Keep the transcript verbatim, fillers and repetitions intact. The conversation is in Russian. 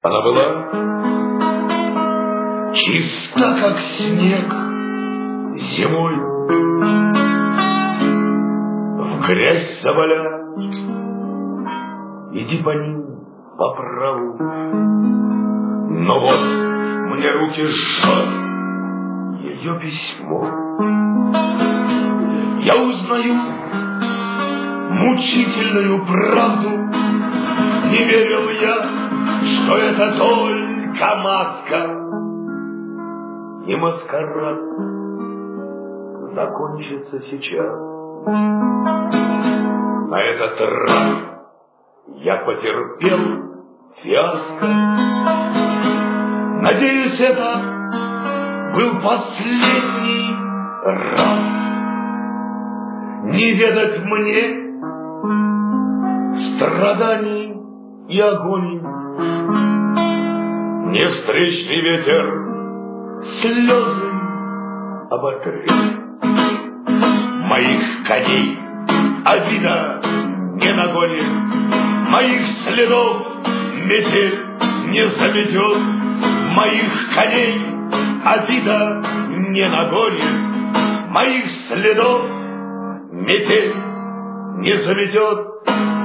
Она была чиста, как снег зимой. В грязь заваля, иди по ним по праву. Но вот мне руки жжет ее письмо. Я узнаю мучительную правду. Не верил я, что это только маска. И маскарад закончится сейчас. На этот раз я потерпел фиаско. Надеюсь, это был последний раз. Не ведать мне страданий и агоний. Не встречный ветер слезы оботрет. Моих коней обида не нагонит. Моих следов метель не заметет. Моих коней обида не нагонит. Моих следов метель не заметет.